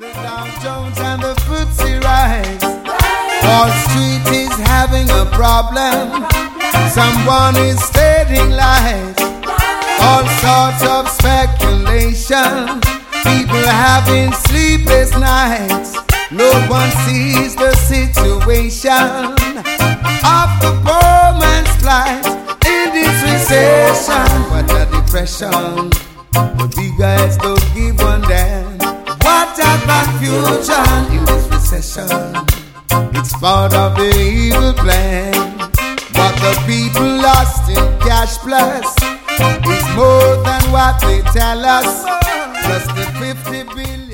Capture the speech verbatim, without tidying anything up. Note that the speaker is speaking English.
The Dow Jones and the Footsie rise. Wall Street is having a problem. Someone is stating lies. All sorts of speculation. People having sleepless nights. No one sees the situation of the poor man's plight in this recession. What a depression. The big guys don't give one damn. What a confusion in this recession. It's part of the evil plan. What the people lost in cash plus is more than what they tell us. Plus the fifty billion.